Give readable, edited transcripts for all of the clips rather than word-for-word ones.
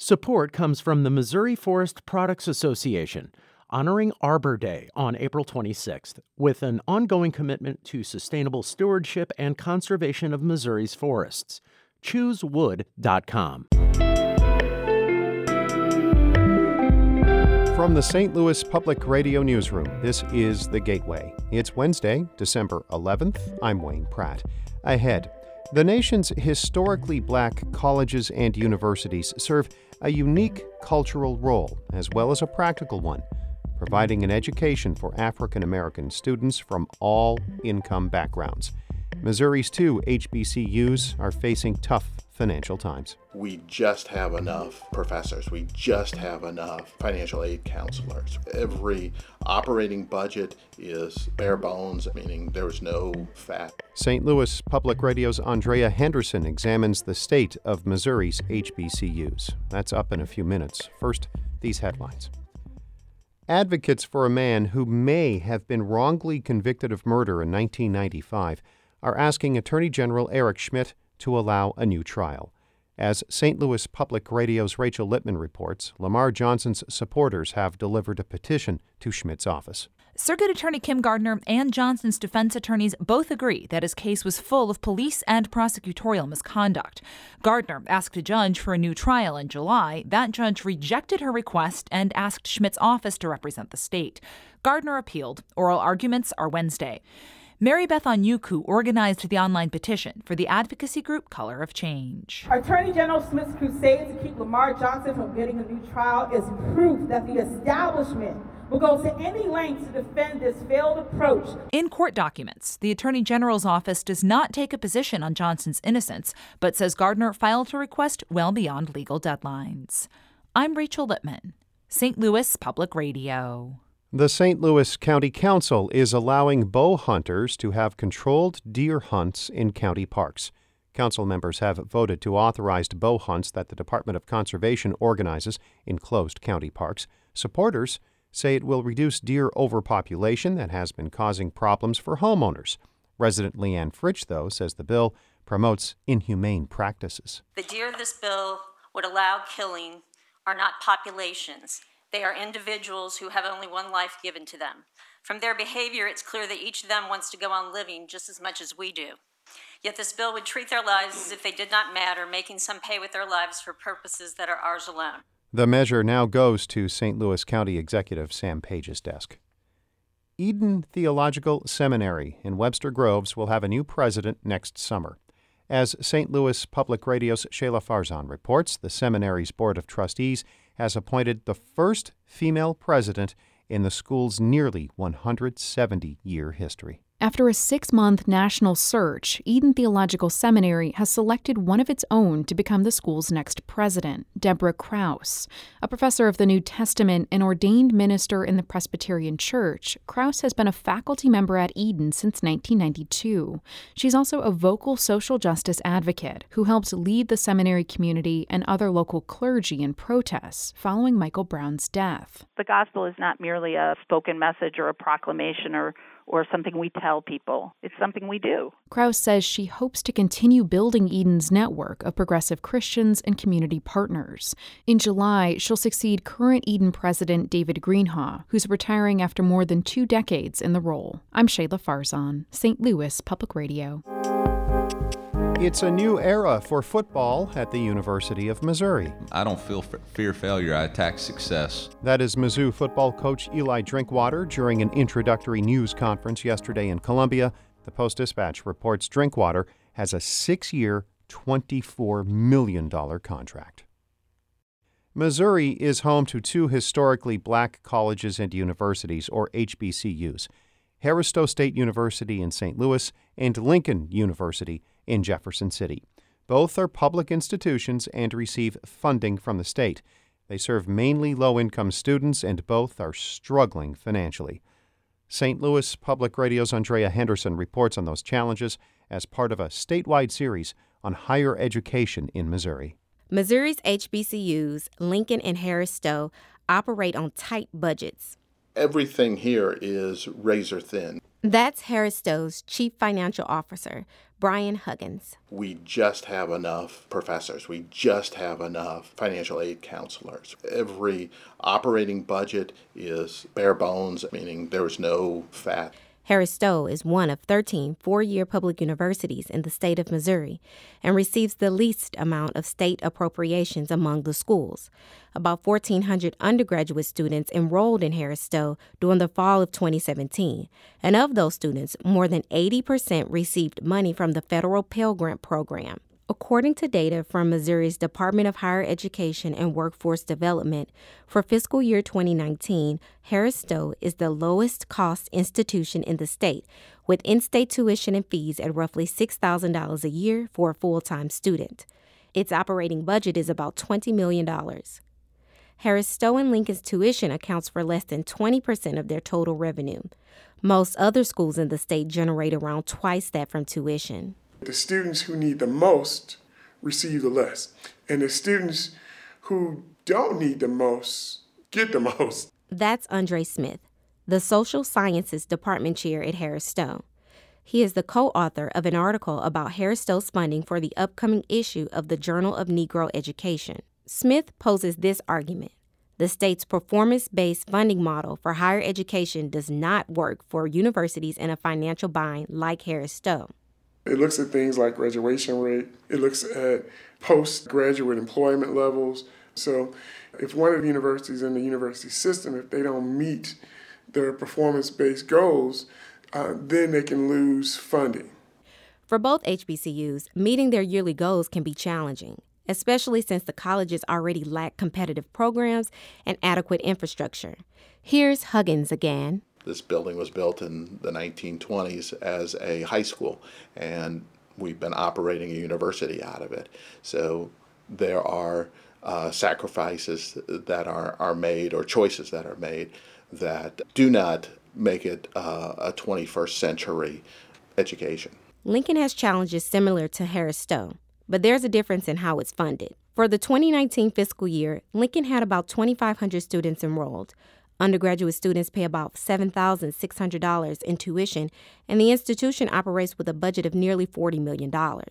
Support comes from the Missouri Forest Products Association, honoring Arbor Day on April 26th, with an ongoing commitment to sustainable stewardship and conservation of Missouri's forests. ChooseWood.com. From the St. Louis Public Radio Newsroom, this is The Gateway. It's Wednesday, December 11th. I'm Wayne Pratt. Ahead, the nation's historically black colleges and universities serve a unique cultural role as well as a practical one, providing an education for African American students from all income backgrounds. Missouri's two HBCUs are facing tough financial times. We just have enough professors. We just have enough financial aid counselors. Every operating budget is bare bones, meaning there's no fat. St. Louis Public Radio's Andrea Henderson examines the state of Missouri's HBCUs. That's up in a few minutes. First, these headlines. Advocates for a man who may have been wrongly convicted of murder in 1995 are asking Attorney General Eric Schmitt to allow a new trial. As St. Louis Public Radio's Rachel Lippman reports, Lamar Johnson's supporters have delivered a petition to Schmitt's office. Circuit Attorney Kim Gardner and Johnson's defense attorneys both agree that his case was full of police and prosecutorial misconduct. Gardner asked a judge for a new trial in July. That judge rejected her request and asked Schmitt's office to represent the state. Gardner appealed. Oral arguments are Wednesday. Mary Beth Onyuku organized the online petition for the advocacy group Color of Change. Attorney General Schmitt's crusade to keep Lamar Johnson from getting a new trial is proof that the establishment will go to any length to defend this failed approach. In court documents, the Attorney General's office does not take a position on Johnson's innocence, but says Gardner filed her request well beyond legal deadlines. I'm Rachel Lippman, St. Louis Public Radio. The St. Louis County Council is allowing bow hunters to have controlled deer hunts in county parks. Council members have voted to authorize bow hunts that the Department of Conservation organizes in closed county parks. Supporters say it will reduce deer overpopulation that has been causing problems for homeowners. Resident Leanne Fritsch, though, says the bill promotes inhumane practices. The deer this bill would allow killing are not populations. They are individuals who have only one life given to them. From their behavior, it's clear that each of them wants to go on living just as much as we do. Yet this bill would treat their lives as if they did not matter, making some pay with their lives for purposes that are ours alone. The measure now goes to St. Louis County Executive Sam Page's desk. Eden Theological Seminary in Webster Groves will have a new president next summer. As St. Louis Public Radio's Shayla Farzan reports, the seminary's Board of Trustees has appointed the first female president in the school's nearly 170-year history. After a 6-month national search, Eden Theological Seminary has selected one of its own to become the school's next president, Deborah Krause. A professor of the New Testament and ordained minister in the Presbyterian Church, Krause has been a faculty member at Eden since 1992. She's also a vocal social justice advocate who helps lead the seminary community and other local clergy in protests following Michael Brown's death. The gospel is not merely a spoken message or a proclamation or something we tell people. It's something we do. Krause says she hopes to continue building Eden's network of progressive Christians and community partners. In July, she'll succeed current Eden president David Greenhaw, who's retiring after more than 2 decades in the role. I'm Shayla Farzan, St. Louis Public Radio. It's a new era for football at the University of Missouri. I don't fear failure, I attack success. That is Mizzou football coach Eli Drinkwater during an introductory news conference yesterday in Columbia. The Post-Dispatch reports Drinkwater has a 6-year, $24 million contract. Missouri is home to 2 historically black colleges and universities, or HBCUs, Harris-Stowe State University in St. Louis and Lincoln University in Jefferson City. Both are public institutions and receive funding from the state. They serve mainly low-income students, and both are struggling financially. St. Louis Public Radio's Andrea Henderson reports on those challenges as part of a statewide series on higher education in Missouri. Missouri's HBCUs, Lincoln and Harris-Stowe, operate on tight budgets. Everything here is razor thin. That's Harris-Stowe's Chief Financial Officer, Brian Huggins. We just have enough professors. We just have enough financial aid counselors. Every operating budget is bare bones, meaning there is no fat. Harris Stowe is one of 13 four-year public universities in the state of Missouri and receives the least amount of state appropriations among the schools. About 1,400 undergraduate students enrolled in Harris Stowe during the fall of 2017, and of those students, more than 80% received money from the federal Pell Grant program. According to data from Missouri's Department of Higher Education and Workforce Development, for fiscal year 2019, Harris Stowe is the lowest cost institution in the state, with in-state tuition and fees at roughly $6,000 a year for a full-time student. Its operating budget is about $20 million. Harris Stowe and Lincoln's tuition accounts for less than 20% of their total revenue. Most other schools in the state generate around twice that from tuition. The students who need the most receive the less, and the students who don't need the most get the most. That's Andre Smith, the Social Sciences Department Chair at Harris Stowe. He is the co-author of an article about Harris Stowe's funding for the upcoming issue of the Journal of Negro Education. Smith poses this argument. The state's performance-based funding model for higher education does not work for universities in a financial bind like Harris Stowe. It looks at things like graduation rate. It looks at postgraduate employment levels. So if one of the universities in the university system, if they don't meet their performance-based goals, then they can lose funding. For both HBCUs, meeting their yearly goals can be challenging, especially since the colleges already lack competitive programs and adequate infrastructure. Here's Huggins again. This building was built in the 1920s as a high school, and we've been operating a university out of it. So there are sacrifices that are made, or choices that are made, that do not make it a 21st century education. Lincoln has challenges similar to Harris Stowe, but there's a difference in how it's funded. For the 2019 fiscal year, Lincoln had about 2,500 students enrolled. Undergraduate students pay about $7,600 in tuition, and the institution operates with a budget of nearly $40 million.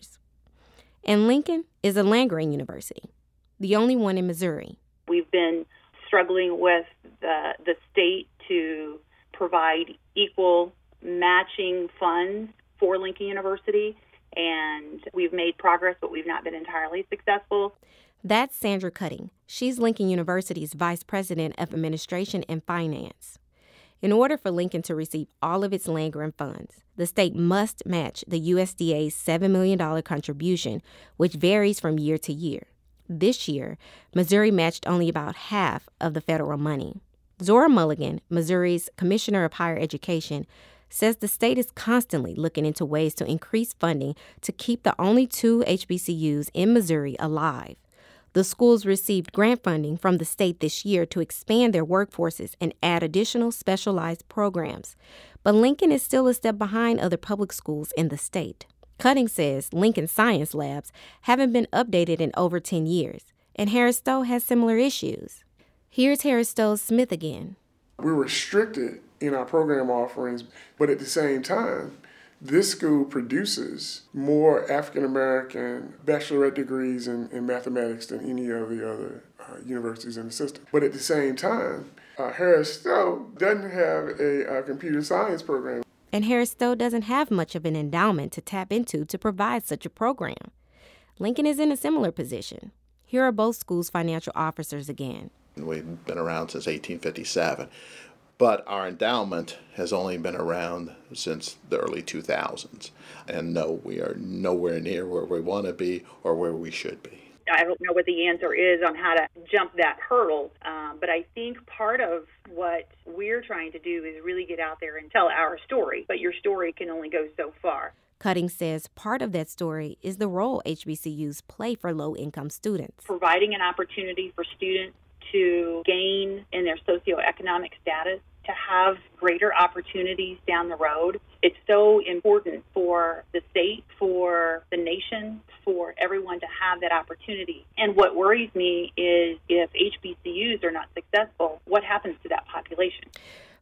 And Lincoln is a land-grant university, the only one in Missouri. We've been struggling with the state to provide equal matching funds for Lincoln University, and we've made progress, but we've not been entirely successful. That's Sandra Cutting. She's Lincoln University's Vice President of Administration and Finance. In order for Lincoln to receive all of its land-grant funds, the state must match the USDA's $7 million contribution, which varies from year to year. This year, Missouri matched only about half of the federal money. Zora Mulligan, Missouri's Commissioner of Higher Education, says the state is constantly looking into ways to increase funding to keep the only two HBCUs in Missouri alive. The schools received grant funding from the state this year to expand their workforces and add additional specialized programs. But Lincoln is still a step behind other public schools in the state. Cutting says Lincoln science labs haven't been updated in over 10 years, and Harris Stowe has similar issues. Here's Harris Stowe's Smith again. We're restricted in our program offerings, but at the same time, this school produces more African-American bachelorette degrees in mathematics than any of the other universities in the system. But at the same time, Harris Stowe doesn't have a computer science program. And Harris Stowe doesn't have much of an endowment to tap into to provide such a program. Lincoln is in a similar position. Here are both schools' financial officers again. We've been around since 1857. But our endowment has only been around since the early 2000s. And no, we are nowhere near where we want to be or where we should be. I don't know what the answer is on how to jump that hurdle, but I think part of what we're trying to do is really get out there and tell our story. But your story can only go so far. Cutting says part of that story is the role HBCUs play for low-income students. Providing an opportunity for students to gain in their socioeconomic status, to have greater opportunities down the road. It's so important for the state, for the nation, for everyone to have that opportunity. And what worries me is if HBCUs are not successful, what happens to that population?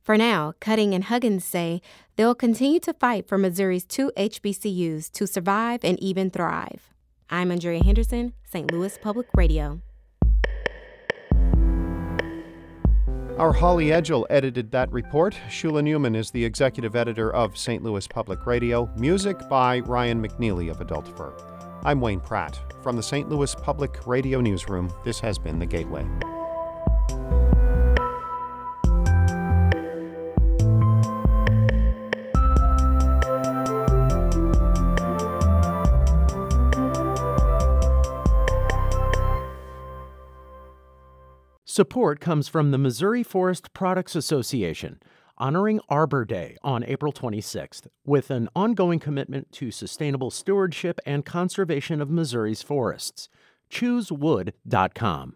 For now, Cutting and Huggins say they'll continue to fight for Missouri's 2 HBCUs to survive and even thrive. I'm Andrea Henderson, St. Louis Public Radio. Our Holly Edgell edited that report. Shula Newman is the executive editor of St. Louis Public Radio. Music by Ryan McNeely of Adult Fur. I'm Wayne Pratt. From the St. Louis Public Radio Newsroom, this has been The Gateway. Support comes from the Missouri Forest Products Association, honoring Arbor Day on April 26th, with an ongoing commitment to sustainable stewardship and conservation of Missouri's forests. ChooseWood.com.